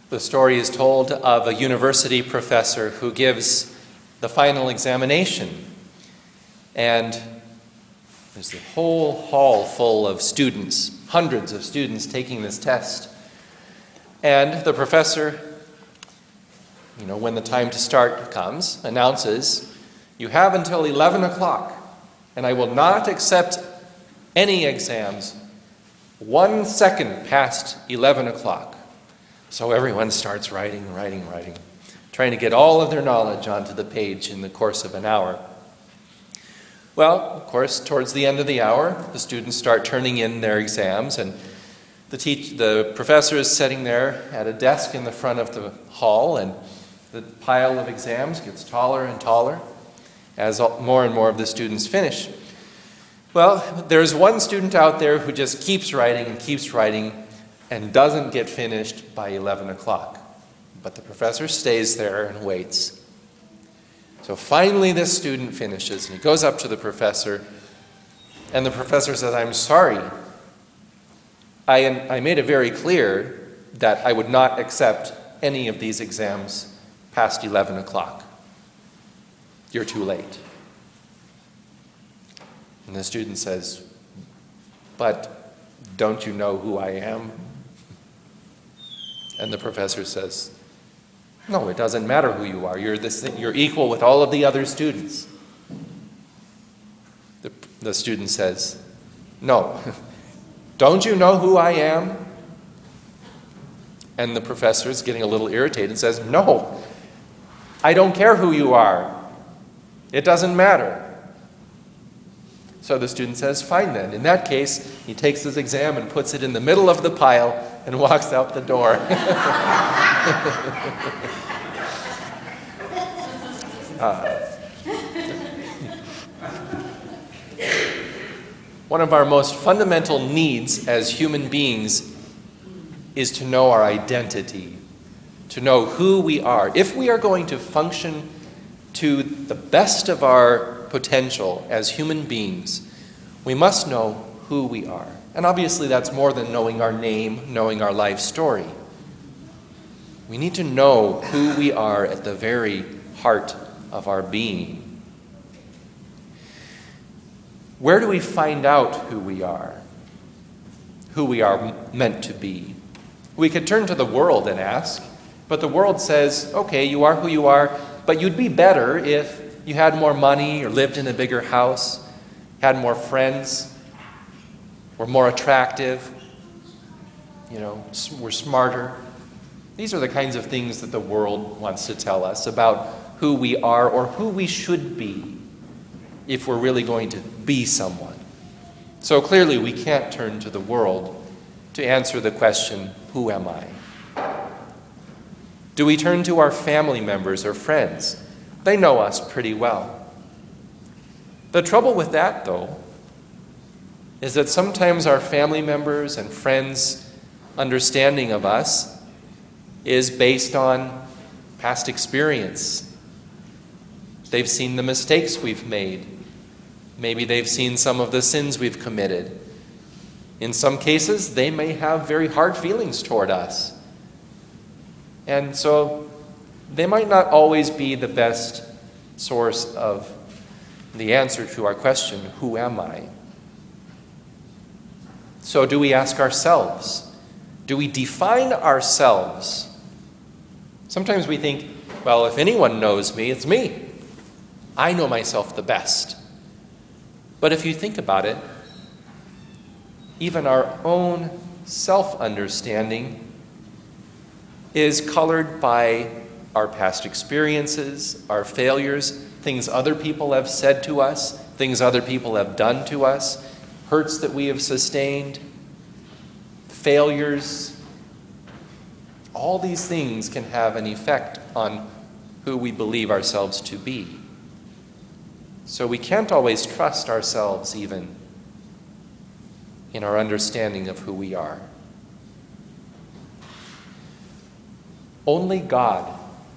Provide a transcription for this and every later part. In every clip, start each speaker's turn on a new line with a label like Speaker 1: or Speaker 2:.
Speaker 1: The story is told of a university professor who gives the final examination. And there's a whole hall full of students, hundreds of students taking this test. And the professor, when the time to start comes, announces, "You have until 11 o'clock, and I will not accept any exams 1 second past 11 o'clock. So everyone starts writing, trying to get all of their knowledge onto the page in the course of an hour. Well, of course, towards the end of the hour, the students start turning in their exams, and the professor is sitting there at a desk in the front of the hall, and the pile of exams gets taller and taller as more and more of the students finish. Well, there's one student out there who just keeps writing and doesn't get finished by 11 o'clock. But the professor stays there and waits. So finally this student finishes, and he goes up to the professor, and the professor says, "I'm sorry. I made it very clear that I would not accept any of these exams past 11 o'clock. You're too late." And the student says, "But don't you know who I am?" And the professor says, "No, it doesn't matter who you are. You're equal with all of the other students." The student says, "No, don't you know who I am?" And the professor is getting a little irritated and says, "No, I don't care who you are. It doesn't matter." So the student says, "Fine then. In that case," he takes his exam and puts it in the middle of the pile and walks out the door. One of our most fundamental needs as human beings is to know our identity, to know who we are. If we are going to function to the best of our potential as human beings, we must know who we are. And obviously that's more than knowing our name, knowing our life story. We need to know who we are at the very heart of our being. Where do we find out who we are meant to be? We could turn to the world and ask, but the world says, okay, you are who you are, but you'd be better if you had more money or lived in a bigger house, had more friends, were more attractive, were smarter. These are the kinds of things that the world wants to tell us about who we are or who we should be if we're really going to be someone. So clearly we can't turn to the world to answer the question, who am I? Do we turn to our family members or friends? They know us pretty well. The trouble with that, though, is that sometimes our family members and friends' understanding of us is based on past experience. They've seen the mistakes we've made. Maybe they've seen some of the sins we've committed. In some cases, they may have very hard feelings toward us. And so they might not always be the best source of the answer to our question, who am I? So do we ask ourselves? Do we define ourselves? Sometimes we think, well, if anyone knows me, it's me. I know myself the best. But if you think about it, even our own self-understanding is colored by our past experiences, our failures, things other people have said to us, things other people have done to us, hurts that we have sustained, failures. All these things can have an effect on who we believe ourselves to be. So we can't always trust ourselves even in our understanding of who we are. Only God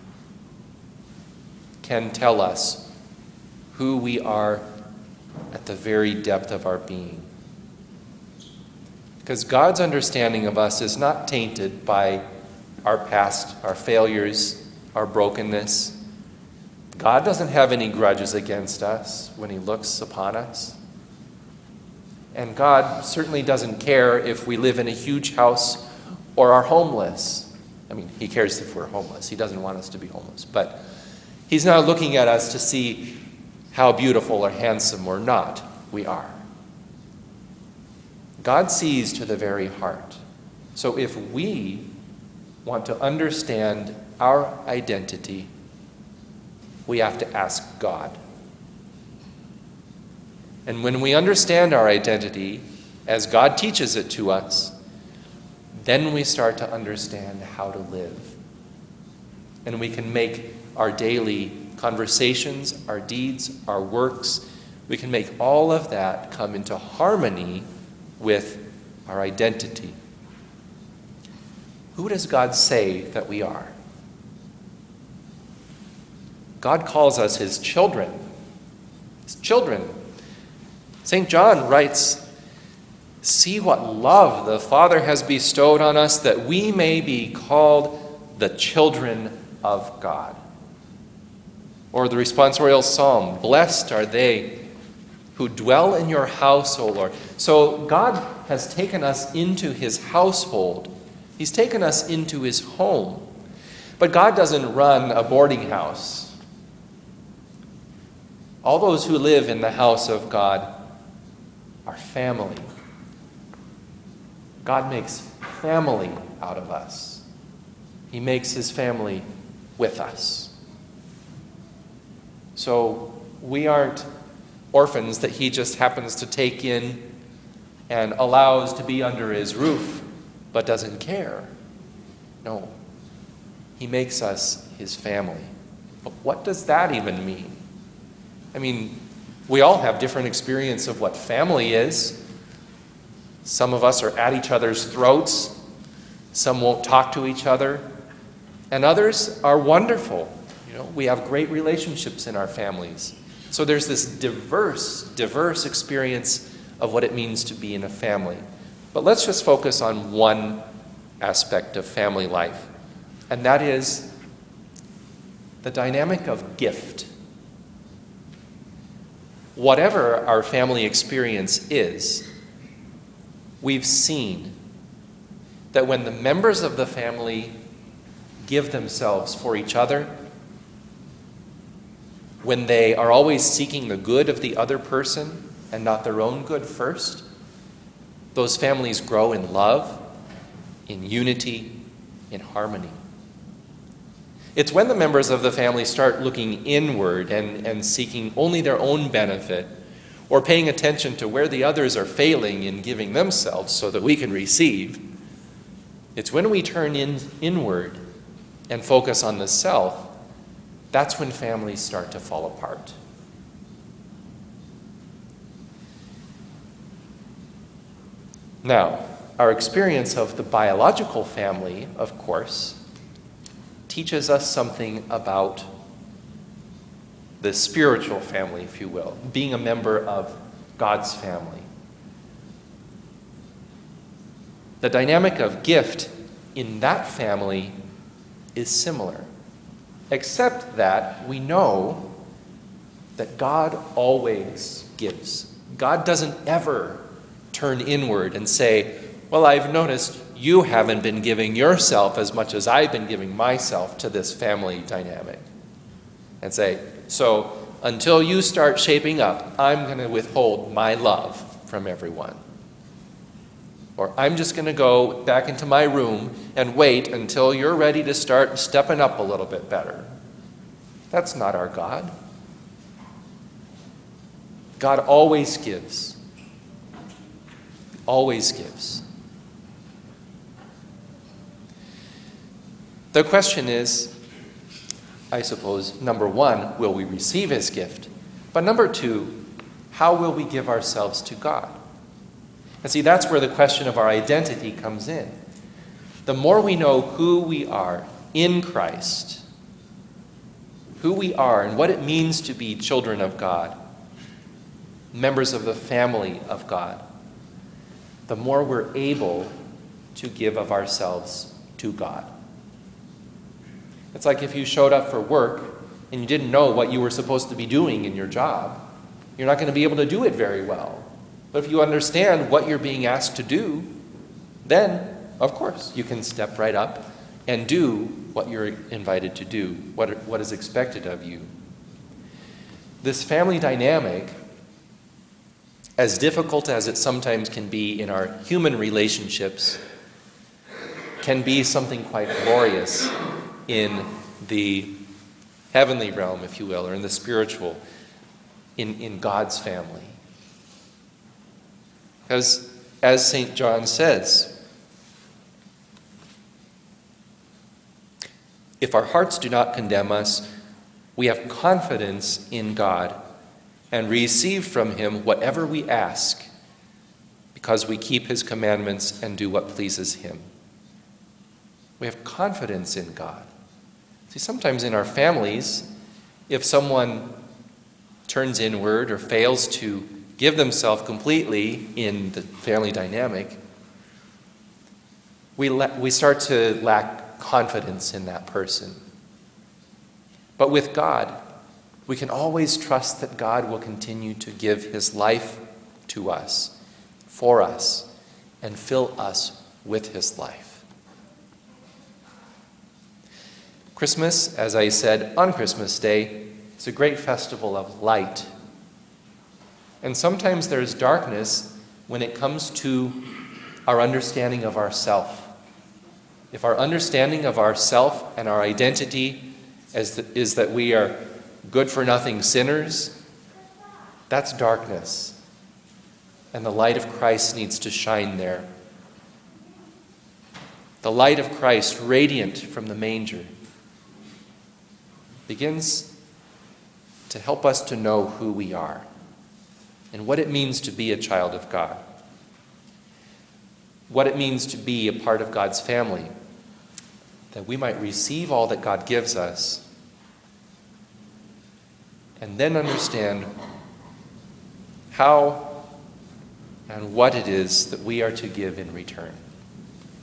Speaker 1: can tell us who we are at the very depth of our being. Because God's understanding of us is not tainted by our past, our failures, our brokenness. God doesn't have any grudges against us when he looks upon us. And God certainly doesn't care if we live in a huge house or are homeless. I mean, he cares if we're homeless. He doesn't want us to be homeless. But he's not looking at us to see how beautiful or handsome or not we are. God sees to the very heart. So if we want to understand our identity, we have to ask God. And when we understand our identity as God teaches it to us, then we start to understand how to live. And we can make our daily conversations, our deeds, our works, we can make all of that come into harmony with our identity. Who does God say that we are? God calls us his children. His children. St. John writes, "See what love the Father has bestowed on us, that we may be called the children of God." Or the responsorial psalm, "Blessed are they who dwell in your house, O Lord." So God has taken us into his household. He's taken us into his home. But God doesn't run a boarding house. All those who live in the house of God are family. God makes family out of us. He makes his family with us. So we aren't orphans that he just happens to take in and allows to be under his roof, but doesn't care. No. He makes us his family. But what does that even mean? I mean, we all have different experience of what family is. Some of us are at each other's throats. Some won't talk to each other. And others are wonderful. We have great relationships in our families. So there's this diverse experience of what it means to be in a family. But let's just focus on one aspect of family life, and that is the dynamic of gift. Whatever our family experience is, we've seen that when the members of the family give themselves for each other, when they are always seeking the good of the other person and not their own good first, those families grow in love, in unity, in harmony. It's when the members of the family start looking inward and seeking only their own benefit, or paying attention to where the others are failing in giving themselves so that we can receive. It's when we turn inward and focus on the self, that's when families start to fall apart. Now, our experience of the biological family, of course, teaches us something about the spiritual family, if you will, being a member of God's family. The dynamic of gift in that family is similar, except that we know that God always gives. God doesn't ever turn inward and say, "Well, I've noticed you haven't been giving yourself as much as I've been giving myself to this family dynamic." And say, "So until you start shaping up, I'm going to withhold my love from everyone." Or I'm just going to go back into my room and wait until you're ready to start stepping up a little bit better. That's not our God. God always gives. Always gives. The question is, I suppose, number one, will we receive his gift? But number two, how will we give ourselves to God? And see, that's where the question of our identity comes in. The more we know who we are in Christ, who we are and what it means to be children of God, members of the family of God, the more we're able to give of ourselves to God. It's like if you showed up for work and you didn't know what you were supposed to be doing in your job, you're not going to be able to do it very well. But if you understand what you're being asked to do, then, of course, you can step right up and do what you're invited to do, what is expected of you. This family dynamic, as difficult as it sometimes can be in our human relationships, can be something quite glorious in the heavenly realm, if you will, or in the spiritual, in God's family. Because, as St. John says, if our hearts do not condemn us, we have confidence in God and receive from Him whatever we ask, because we keep His commandments and do what pleases Him. We have confidence in God. See, sometimes in our families, if someone turns inward or fails to give themselves completely in the family dynamic, we start to lack confidence in that person. But with God, we can always trust that God will continue to give His life to us, for us, and fill us with His life. Christmas, as I said, on Christmas Day, is a great festival of light. And sometimes there's darkness when it comes to our understanding of ourself. If our understanding of ourself and our identity is that we are good-for-nothing sinners, that's darkness. And the light of Christ needs to shine there. The light of Christ, radiant from the manger, begins to help us to know who we are and what it means to be a child of God, what it means to be a part of God's family, that we might receive all that God gives us and then understand how and what it is that we are to give in return.